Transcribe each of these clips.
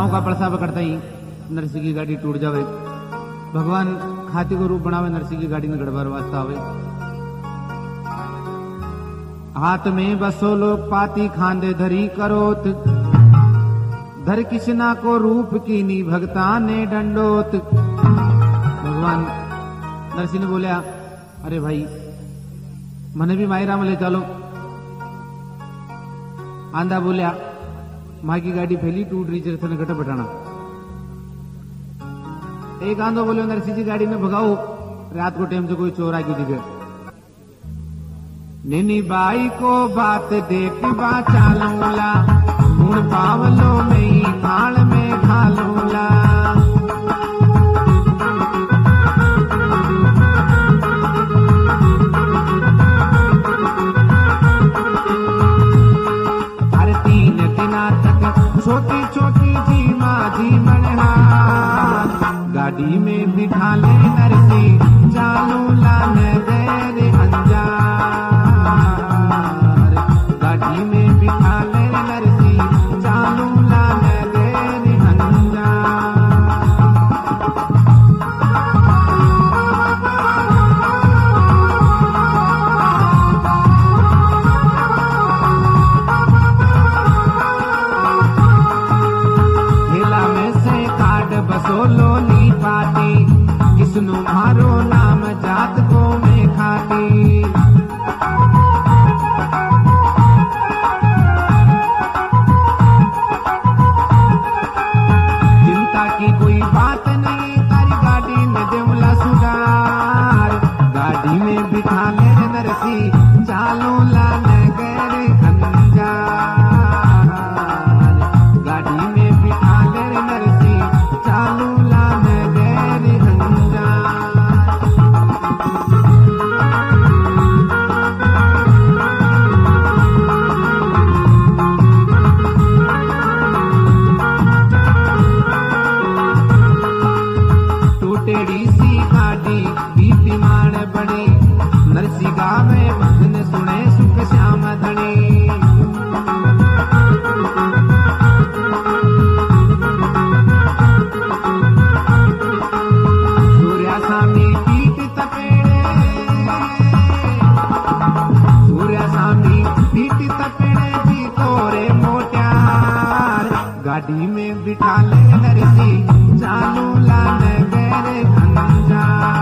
गांव का पड़सा पकड़ता ही नरसिंह की गाड़ी टूट जावे। भगवान हाथी को रूप बनावे, नरसिंह की गाड़ी में गड़बड़ वास्ता आवे। हाथ में बसो लोग पाती खांदे धरी करोत, धर किसना को रूप कीनी भगता ने डंडोत। भगवान नरसिंह ने बोलिया, अरे भाई मने भी मायरा में ले चलो। आंधा बोलिया, माँ की गाड़ी फैली टूट रही चरथन घट बटाना। एक आंधो बोले, नरसिंह जी गाड़ी में भगाओ, रात को टाइम से कोई चोर आके दिखे। निनी बाई को बात देख बाचा लूला, मुड़ पावलो में ही थाल में खा लूला। छोटी छोटी जी माझी मनहार, गाड़ी में बिठा ले नरसिंह चालू लाने देरे अंजार। गाड़ी में बिठा ले नरसिंह चालू लाने देरे अंजार। बसोलो नी पाती, किसनु मारो नाम जात को में खाती। चिंता की कोई बात नहीं, तारी गाड़ी में देवला सुधार। गाड़ी में बिठा ले नरसिंह चालू लाने गए अंजार। गाड़ी में बिठा ले नरसिंह चालू लाने गए अंजार। टूटेड़ी सी गाड़ी बीती माण बड़ी, नरसिंह गावे भजन सुने सुख श्याम धनी। गाड़ी में बिठा ले नरसिंह चालू लाने गए अंजार।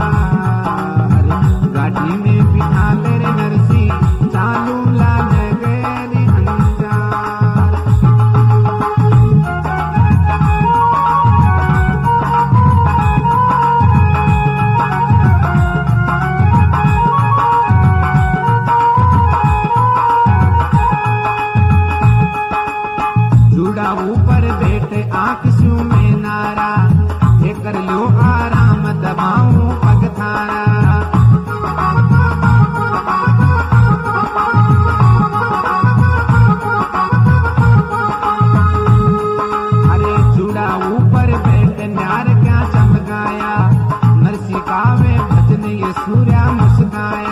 गाड़ी में बिठा ले नरसिंह चालू लाने गए अंजार। जुड़ा ऊपर बैठे आंख सू में नारा, ये कर लो आराम दबाऊं पग थारा। अरे जुड़ा ऊपर बैठे न्यार क्या चमकाया, नरसिंह गावे भजन ये सूर्या मुस्काया।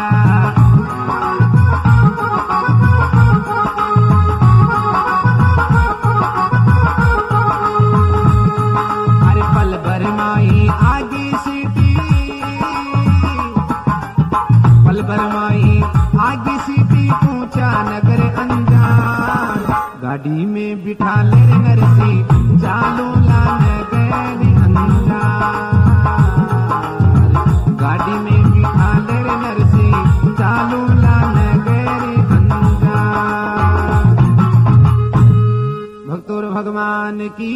आगे सीधी पूछा नगर अंजार। गाड़ी में बिठा ले नरसिंह चालू लाने गए अंजार। गाड़ी में बिठा ले नरसिंह चालू लाने गए अंजार। भक्तों भगवान की।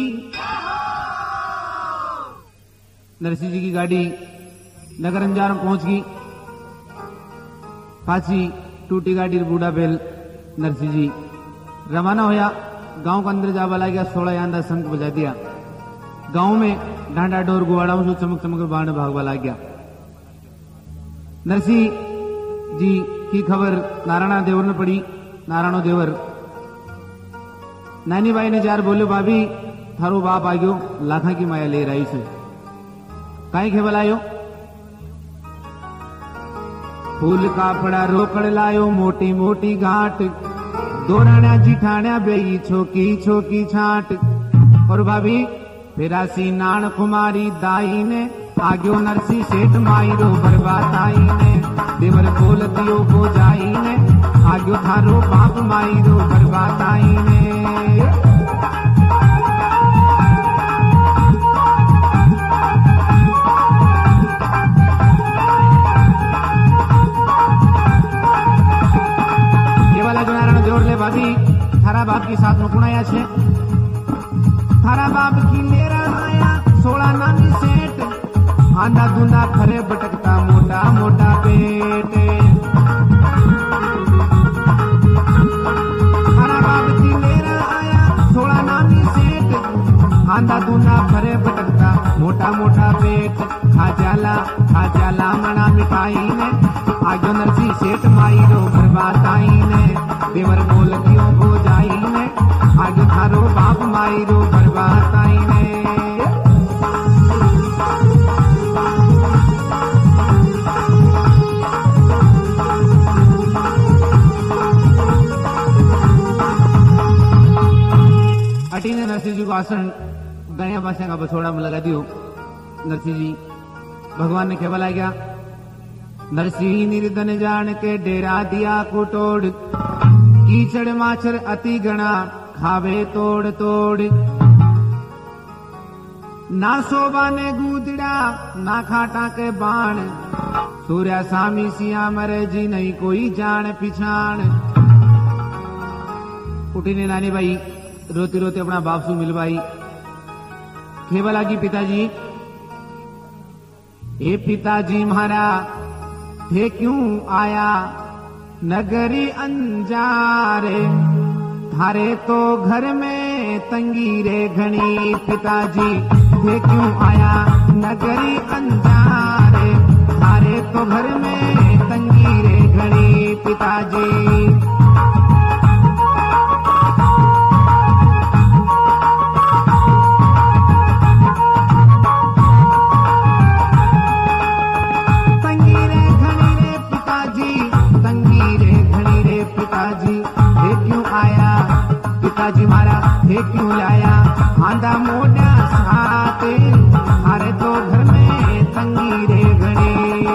नरसिंह जी की गाड़ी नगर अंजार में पहुंच गई। पाची टूटी गाड़ी बूढ़ा बेल नरसिंह जी रवाना होया। गांव के अंदर जावा लग गया, 16 आंदा शंख बजा दिया। गांव में डांडा डोर गुवाड़ा में चमक चमक बाण भागवा लग गया। नरसिंह जी की खबर नारायण देवर ने पड़ी। नारायण देवर नानी बाई ने जार बोले, भाभी थारो बाप आ गयो, लाखा की माया ले रही से काई खेवल आयो। फूल कापड़ा रोकड़ लायो, मोटी मोटी घाट, दोराण्या जिठाण्या बेई छोकी छोकी छाट। और भाभी फिरासी नान कुमारी दाई ने आग्यो नरसी सेठ माईरो बरबाताई ने देवर बोल दियो हो जाई ने आग्यो थारो बाप माईरो बरबाताई ने। ये वाला जो नारायण जोर ले भाभी थारा बाप की साथ में गुणाया छे। थारा बाप की लेरा आया 16 नानी सेठ आंधा धुंधा खरे भटकता मोटा मोटा पेट। थारा बाप की लेरा आया 16 नानी सेठ आंधा धुंधा खरे भटकता मोटा मोटा पेट। खाजाला मना मिठाई ने आग्यो नरसी सेठ माईरो बरबाताई ने देवर बोल दियो हो जाई ने आग्यो थारो बाप माईरो बरबाताई ने। अटी ने नरसिंह जी को आसन गया बासिया का बछोड़ा में लगा दियो। नरसिंह जी भगवान ने केवल आ गया नरसिंह निर्धन जान के डेरा दिया कुटोड़ कीचड़ माछर अति गणा खावे तोड़ तोड़। ना शोभा ने गूदड़ा ना खाटा के बाण सूर्या सामी सिया मरे जी नहीं कोई जान पिछाण। उठी ने नानी भाई रोते रोते अपना बाप से मिलवाई। केवल आगी पिताजी हे पिताजी म्हारा थे क्यों आया नगरी अंजारे थारे तो घर में तंगी रे घनी। पिताजी थे क्यों आया नगरी अंजारे थारे तो घर में तंगी रे घनी। पिताजी पिताजी मारा हे क्यों लाया आंधा मोटा साथे थारे तो घर में तंगी रे घड़ी।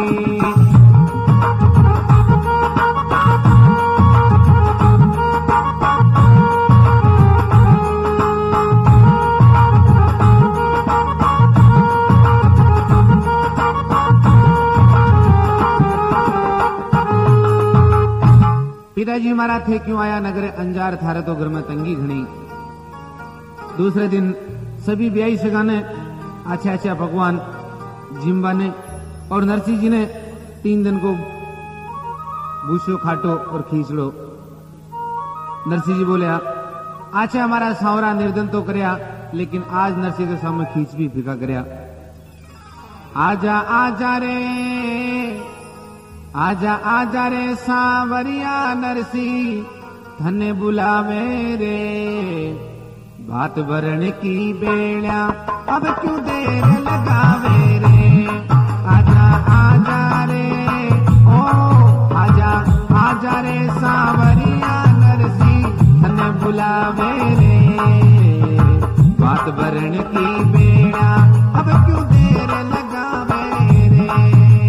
पिताजी मारा थे क्यों आया नगर अंजार थारे तो घर में तंगी घनी। दूसरे दिन सभी ब्याही सगाने अच्छा अच्छा पकवान जिम्बा ने और नरसिंह जी ने 3 दिन को भूसो खाटो और खींचड़ो। नरसिंह जी बोले अच्छा हमारा सांवरा निर्धन तो करया लेकिन आज नरसिंह के सामने खींच भी फिका करया। आजा आजा रे आजा आजा रे सांवरिया नरसिंह धन्य बुलावे रे बात भरण की बेड़ा अब क्यों देर लगावे रे। आजा आजा रे ओ आजा आजा रे सांवरिया नरसिंह धन्य बुलावे रे बात भरण की बेड़ा अब क्यों देर लगावे रे।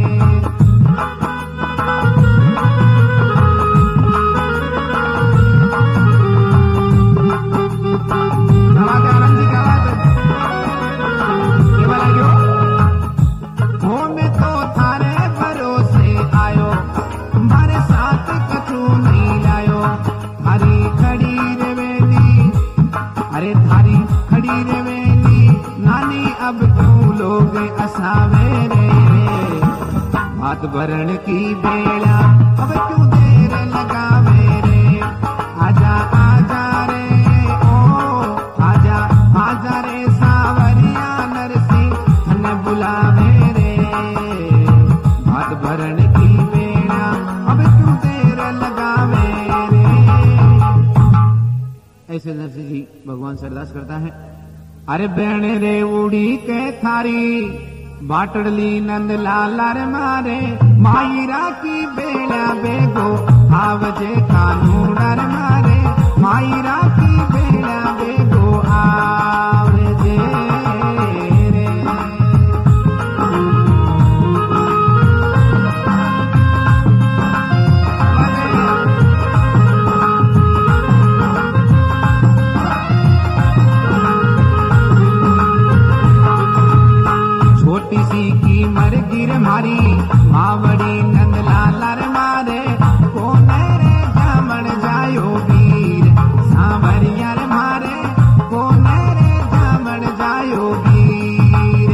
अब क्यों लोग असावे रे बात भरण की बेड़ा अब क्यों देर लगावे रे। आजा आजा रे ओ आजा आजा रे सांवरिया नरसिंह धन्य बुलावे रे बात भरण की बेड़ा अब क्यों देर लगावे रे। ऐसे नरसिंह जी भगवान से अरदास करता है। अरे बहन रे उड़ी के थारी बाटड़ली नंद लालार मारे मायरा की बेड़ा बेगो आवजे कानूनर मारे मायरा की बेड़ा बेगो आवे। मावड़ी नंदलाल रे मारे कोने रे जामण जायो वीर सांवरिया रे मारे कोने रे जामण जायो वीर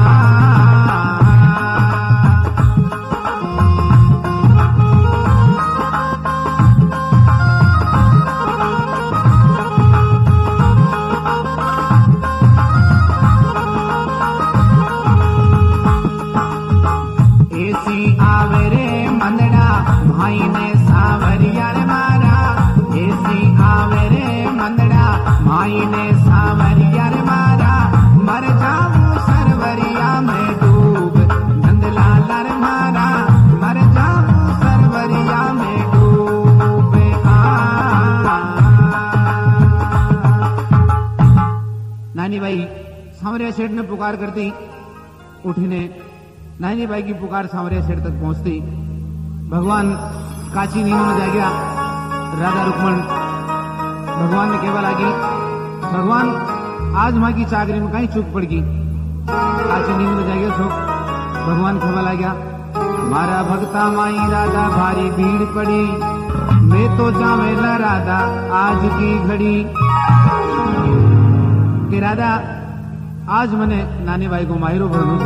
भाई ने सांवरिया रे मारा ऐसी आवे रे मंदड़ा भाई ने सांवरिया रे मारा मर जाऊं सरवरिया में डूब नंदलाल रे मारा मर जाऊं सरवरिया में डूब नानी भाई सांवरिया सेठ ने पुकार करती उठने नानी भाई की पुकार सांवरिया सेठ तक पहुंचती भगवान काची नींद में जा गया राधा रुक्मण भगवान ने केवल आगी भगवान आज मां की चाकरी में कहीं चूक पड़ गई काची नींद में जा गया सो भगवान केवल आ गया मारा भक्ता माई राधा भारी भीड़ पड़ी मैं तो जावेला राधा आज की घड़ी कि राधा आज मैंने नानी भाई को मायरो भरनू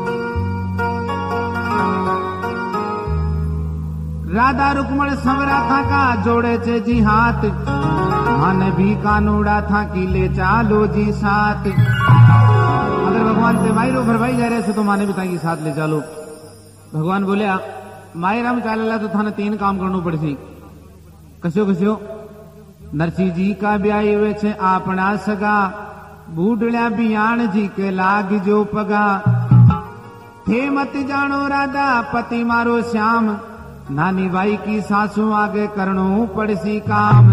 राधा रुक्मण समरा था का जोड़े चे जी हाथ मन भी कानूड़ा था कि ले चालो जी साथ अगर भगवान से मायरो भरवाई जा रहे से तो माने भी था कि साथ ले चालो भगवान बोलिया मायराम चालेला तो थाने 3 काम करनो पड़सी कस्यो कस्यो नरसिंह जी का ब्याह वे छे आपना सगा बूढ़ड़ा बियाण जी के लाग जो पगा थे मत जानो राधा पति मारो श्याम नानी बाई की सासू आगे करनो पड़सी काम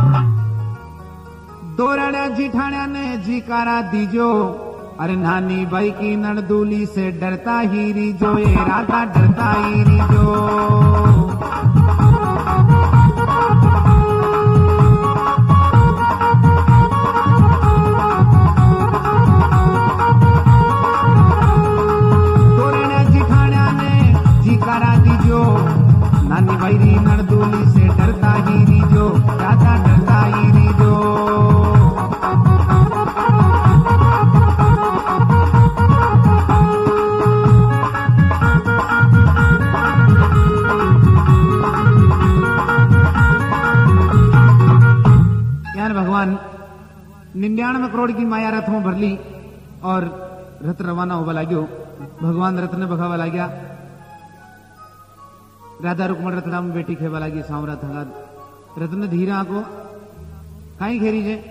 दोरड़ा जिठाण्या ने जिकारा दीजो अरे नानी बाई की नड़दूली से डरता ही रीजो ये राधा डरता ही रीजो दोरड़ा जिठाण्या ने जिकारा दीजो नानी भाई नड़दूली से डरता ही रीजो राधा डरता ही रीजो यार भगवान 99 करोड़ की माया रथ में भर ली और रथ रवाना होगा लाग्यो भगवान रथ ने भगावा लाग्या राधा रुक्मण रतड़ा में बेटी खेवा लागी सांवरा थंगा रत्न धीरा को कहीं घेरी जे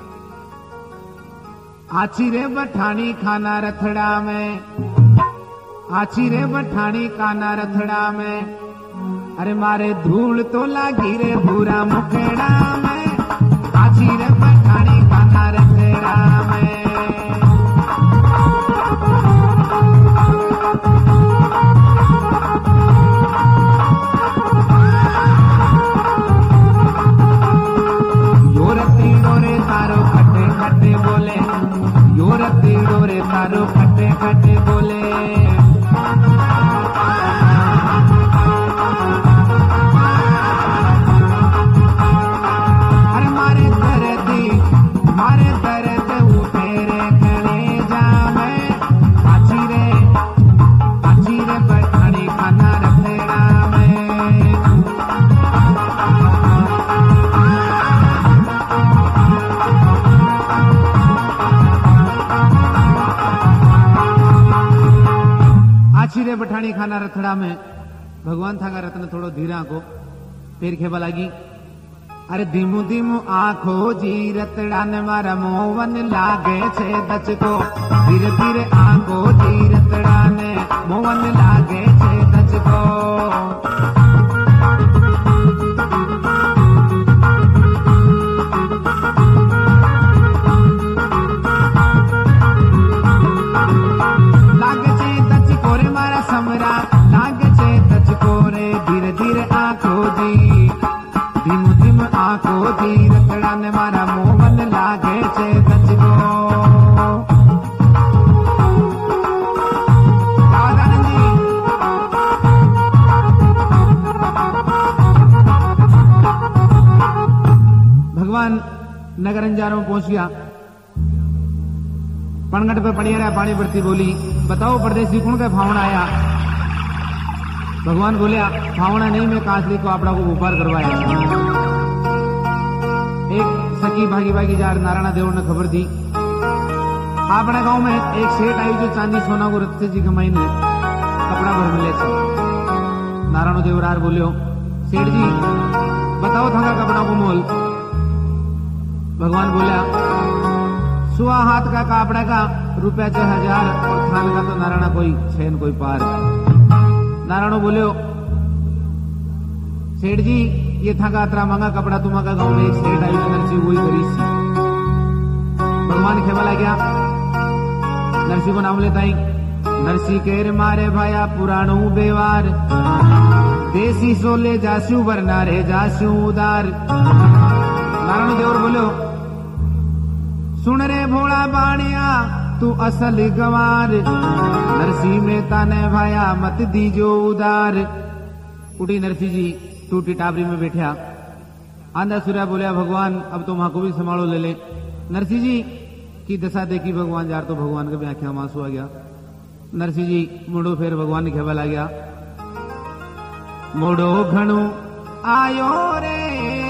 आची रे बठानी खाना रथड़ा में आची रे बठानी खाना रथड़ा में अरे मारे धूल तो लागी रे भूरा मुखेड़ा में आची रे बठानी खाना रथड़ा में तारो खट्टे खट्टे बोले अरे मारे दर्द उठे रे कलेजा में आची रे बठानी खाना रखेड़ा में आछीरे बठानी खाना रथड़ा में भगवान थागा रत्न थोड़ो धीरा को पेर खेबा लागी अरे धीमू धीमू आंखो जी रतड़ा ने मारा मोवन लागे छे दच को धीरे धीरे आंखो जी रतड़ा ने मोवन लागे छे दच को भगवान नगर अंजार में पहुंच गया। पणगट पे पड़ी रहा पानी भरती बोली, बताओ परदेसी कौन का फावड़ा आया? भगवान बोलिया, फावड़ा नहीं, मैं कांसली को आपड़ा को व्यापार करवाया। एक सखी भागी भागी जार नारायण देव ने खबर दी, अपने गांव में एक सेठ आई जो चांदी सोना को रत्ते जी कमाई ने कपड़ा भर मिले थे। नारायण देवरार बोलियो, सेठ जी बताओ थाका कपड़ा को मोल। भगवान बोला, सुआ हाथ का कापड़ा का रुपया 6000 और थान का तो नारायण कोई छेन कोई पार। नारायण बोलियो, सेठ जी ये थाका अतरा महंगा कपड़ा तुम्हारा गांव में सेठ आई नरसी वही करी सी। भगवान खेवा लग गया, नरसी को नाम लेता ही, नरसी केर मारे भाया पुराणो बेवार, देसी सोले जास्यू वरना रे जास्यू उदार। नारायण देवर बोलो, सुन रे भोला बाणिया तू असल गवार, नरसी में ताने भाया मत दीजो उदार। उठी नरसी जी टूटी टाबरी में बैठा। आंधा सूर्या बोलिया, भगवान अब तो वहां को भी संभालो ले ले। नरसी जी की दशा देखी भगवान जार तो भगवान के भी आंखें आंसू आ गया। नरसी जी मुड़ो फिर भगवान ने खेवा गया, मुड़ो घणो आयो रे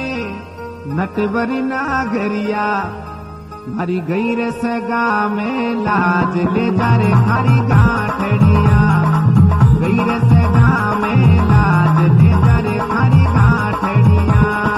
नटवरी नागरिया, मारी गई रे सगा में लाज ले जा रे थारी गांठड़िया, गई रे सगा में लाज ले जा रे थारी गांठड़िया।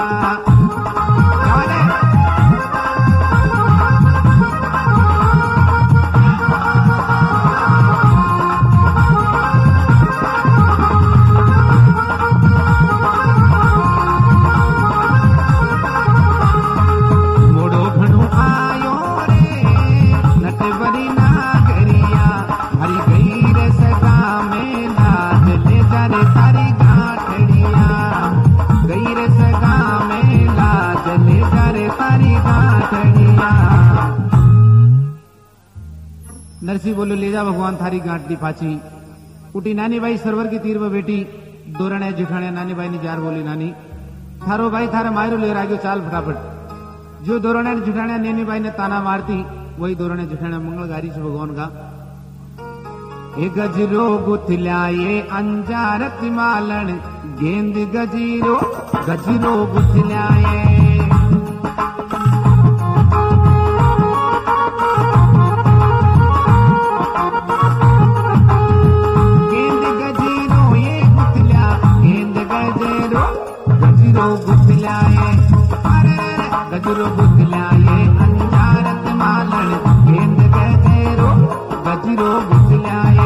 नरसी बोलो, ले जा भगवान थारी गांठ दी पाची। उठी नानी भाई सरवर की तीर में बेटी दोरणे जिठाणे नानी भाई ने जार बोली, नानी थारो भाई थारा मायरो ले राग्यो, चाल फटाफट। जो दोरणे जिठाणे नैनी भाई ने ताना मारती वही दोरणे जिठाणे मंगलगारी से भगवान का, ए गजरो गुथल्याए अंजारत मालन, गेंद गजीरो गजरो गुथल्याए। गजरो गुथल्याए अंजारत मालन, गेंद गजेरो गजरो गुथल्याए।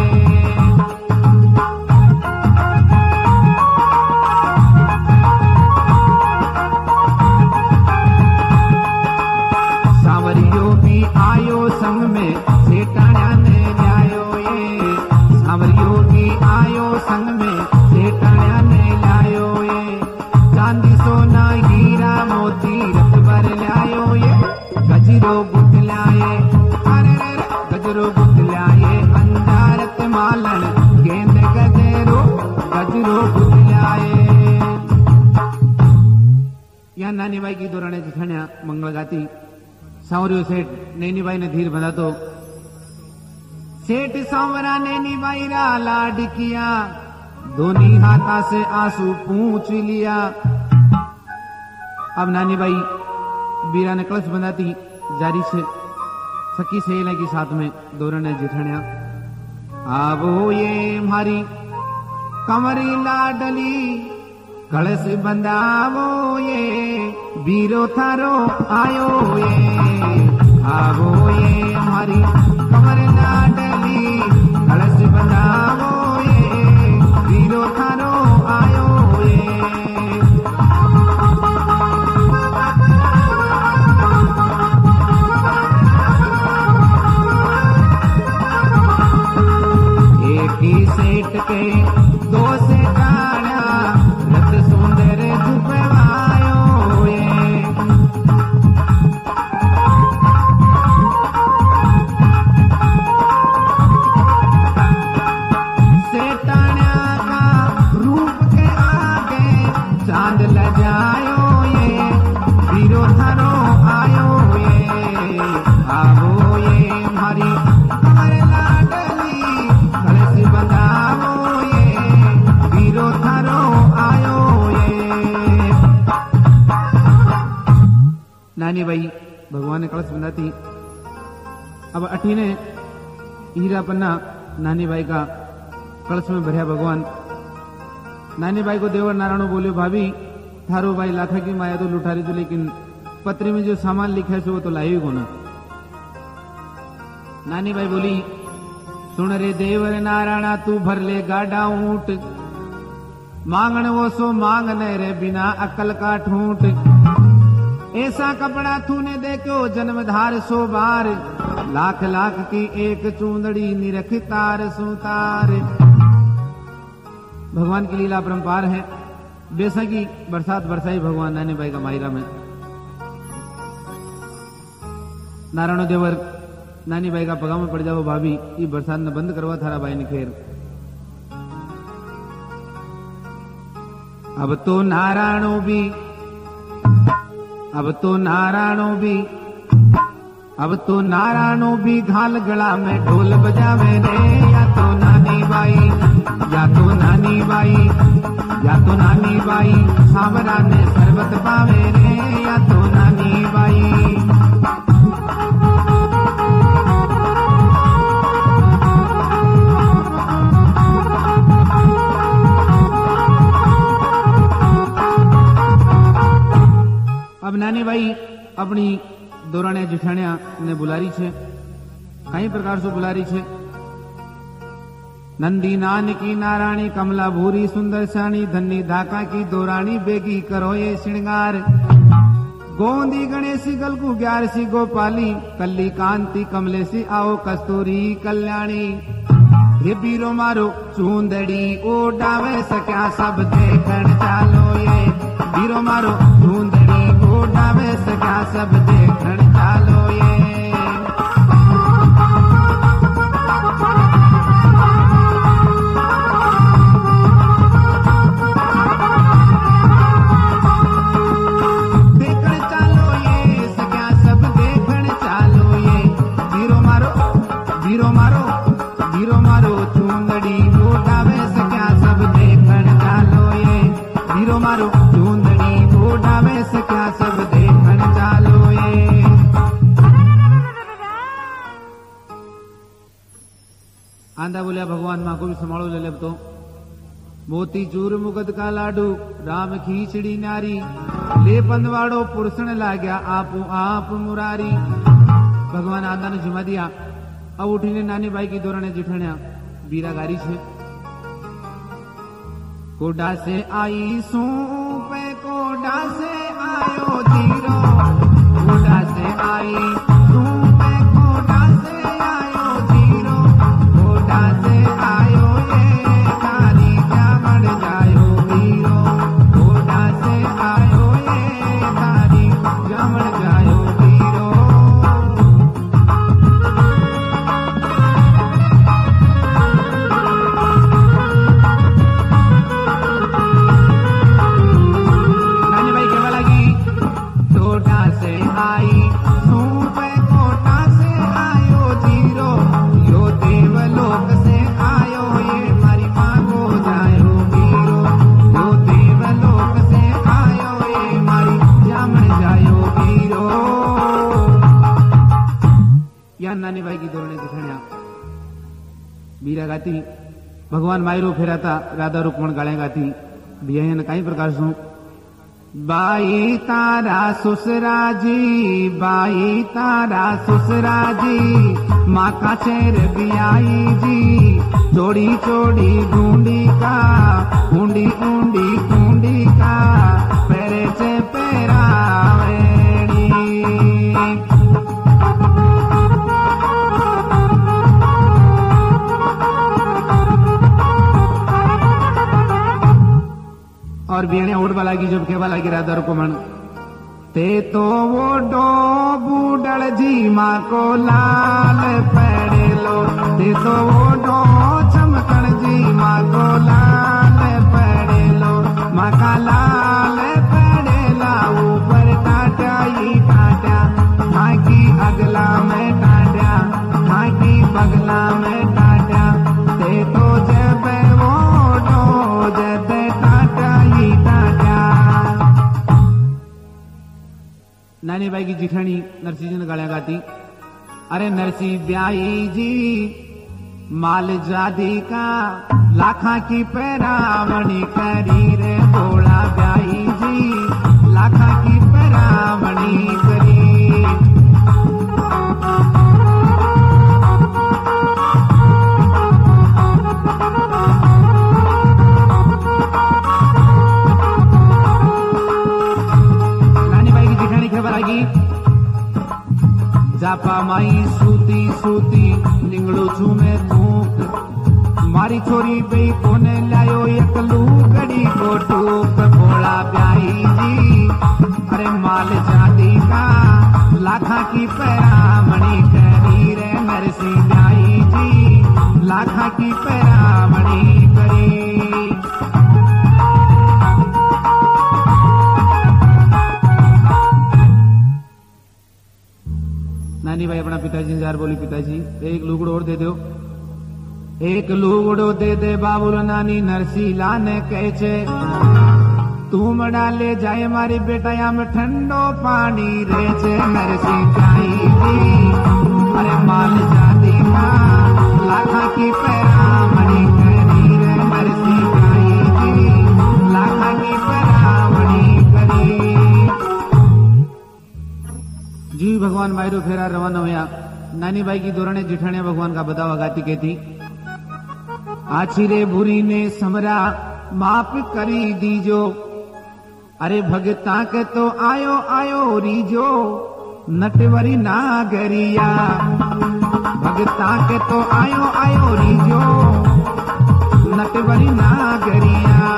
सांवरियो भी आयो संग में सेठाण्या ने ल्यायो ये, सांवरियो भी आयो संग में सेठाण्या ने ल्यायो ये, चांदी सोना हीरा मोती ल्यायो ये, गजरो गुथल्याए, अरे गजरो गुथल्याए अंजारत मालन, गेंद गजेरो गजरो गुथल्याए। या नानी बाई की दोराने जिठाण्या मंगल गाती। सांवरियो सेठ नैनी बाई ने धीर बंधा तो सेठ सांवरा नैनी बाई रा लाड किया, दोनों हाथा से आंसू पूछ लिया। अब नानी बाई बीरा ने कलश बंधाती जारी से सखी सहेले के साथ में दोरने जिठाण्या, आवो ये मारी कमरी लाडली, कलश बंधावो ये बीरो थारो आयो ये, आवो ये मारी कमरी लाडली, कलश बंधावो ये बीरो थारो आयो ये। सेठ के दो से जाना रत सुंदर झुपवायो ये, नानी बाई भगवान ने कलश बंधा थी। अब अठी ने हीरा पन्ना नानी बाई का कलश में भरया भगवान। नानी बाई को देवर नारायण बोले, भाभी थारो भाई लाखा की माया तो लुटा रही थी, लेकिन पत्री में जो सामान लिखा है वो तो लाई को ना। नानी बाई बोली, सुन रे देवर नारायणा तू भर ले गाड़ा ऊंट, मांगण वो सो मांगने रे बिना अकल का ठूंठ। ऐसा कपड़ा तूने देखो जन्मधार 100 बार, लाख लाख की एक चूंदड़ी निरख तार सुतार। भगवान की लीला परंपार है। बेसकी बरसात बरसाई भगवान नानी बाई का मायरा में। नारायण देवर नानी बाई का पगा में पड़ जाओ, भाभी ये बरसात ने बंद करवा थारा भाई ने खेर। अब तो नारायणों भी घाल गला में ढोल बजावे रे। या तो नानी बाई सावरा ने शरबत पावे रे। या तो नानी बाई अब नानी बाई अपनी दौराने जेठाणिया ने बुलारी छे। कई प्रकार से बुलारी छे। नंदी नान की नारायणी, कमला भूरी सुंदर साणी, धन्नी धाका की दौरानी, बेगी करो ये श्रृंगार। गोंदी गणेशी गलगू ग्यारसी गोपाली, कल्ली कांति कमलेसी आओ कस्तूरी कल्याणी। ये बीरो मारो चूंदड़ी ओडावे सक्या सब देखण चालो ये। बीरो मारो चूंदड़ी ओडावे सक्या सब देखण चालो ये। आंधा बोलिया, भगवान मां को भी संभालो ले तो। मोती चूर मुगद का लाडू, राम खींचड़ी नारी, ले पंदवाड़ो पुरसण लाग्या आपू आप मुरारी। भगवान आंधा ने जुमा दिया। अब उठीने नानी बाई की दौराने जिठणिया बीरा गारी छे। कोडा से आई सूपे, कोडा से आयो धीरो, कोडा से आई सूपे, कोडा से आयो धीरो, कोडा से आयो ये तारी जामण जायो वीरो, कोडा से आयो ये तारी जामण जायो वीरो। नानी बाई की दौड़ने दिखणिया बीरा गाती। भगवान मायरो फेराता, राधा रुक्मण गाले गाती। बिया कई प्रकार सु बाई तारा सुसरा जी, बाई तारा सुसरा जी, माँ का चेर बियाई जी, चोड़ी चोड़ी ढूंढी का, ऊंडी ऊंडी ढूंढी का, पेरे से पेरा और बीणे उड़वा लागी। जब कहवा लागी राधा रुक्मण, ते तो वो डो बूढ़ जी माँ को लाल पड़े लो, ते तो वो डो चमकण जी माँ को लाल पड़े लो, माँ का लाल पड़े ला ऊपर टाटा ही टाटा, माँ की अगला में टाटा, माँ की बगला में टाटा, ते तो जब वो डो जब नानी बाई की जिठानी नरसी जी ने गालियां गाती, अरे नरसी ब्याई जी माल जादी का लाखा की पैरावणी करी रे बोला ब्याई जी लाखा की पैरावणी करी। नानी बाई की जिठानी खबर आगी, जापा माई सूती सूती निंगड़ो छू में थूक, मारी छोरी बई कोने लायो एक लूगड़ी को टूक बोला ब्याई जी अरे माल जादी का लाखा की पैरामणी करी रे नरसी ब्याई जी लाखा की पैरामणी करी। नानी भाई अपना पिताजी ने जार बोली, पिताजी एक लुगड़ो और दे दो, एक लुगड़ो दे दे बाबुल। नानी नरसीला ने कहे छे तू मड़ा ले जाए मारी बेटा या में ठंडो पानी रे छे नरसी जाई जी अरे माल जादी का लाखा की पैरामणी करी रे नरसी जाई जी लाखा की पैरामणी करी। जी भगवान मायरो फेरा रवाना होया। नानी बाई की दोरणे जिठाने भगवान का बतावा गाती कहती, आछिरे बुरी ने समरा माप करी दीजो, अरे भगता के तो आयो आयो रीजो नटवरी नागरिया, भगता के तो आयो आयो रीजो नटवरी नागरिया।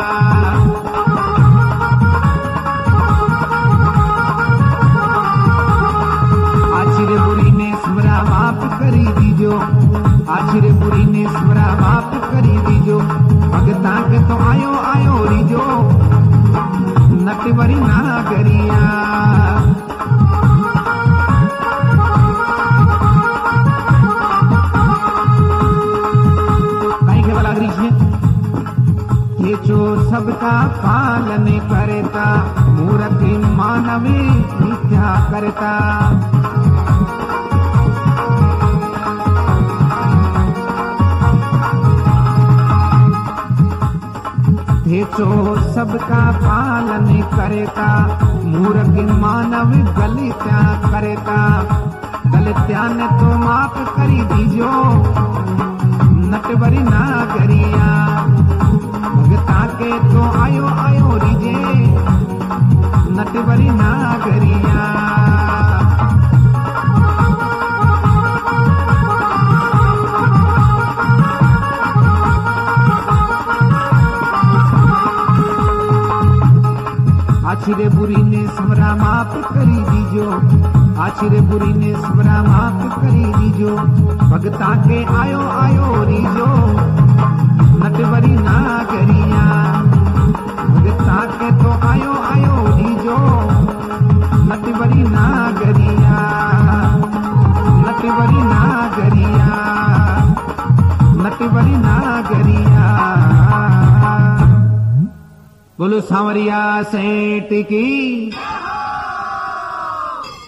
आछिरे बुरी ने समरा माप करी दीजो, आछिरे बुरी ने समरा माप करी दीजो, भगता के तो आयो आयो रीजो नटवरी नागरिया। कहीं के बला गरीश है ये जो सबका पालन करता मूर्ति मानवी मिथ्या करता, जो सबका पालन करता मूर्ख मानव गलत्या करता, गलत्या ने तो माफ करी दीजो नटवरी नागरिया, भगता के तो आयो आयो रीजे नटवरी नागरिया। आछिरे बुरी ने समरा माफ करी दीजो, आछिरे बुरी ने समरा माफ करी दीजो, भगता के आयो आयो रीजो नटवरी नागरिया, भगता के तो आयो आयो रीजो नटवरी नागरिया, नटवरी नागरिया, नटवरी नागरिया। बोलो सांवरिया सेठ की।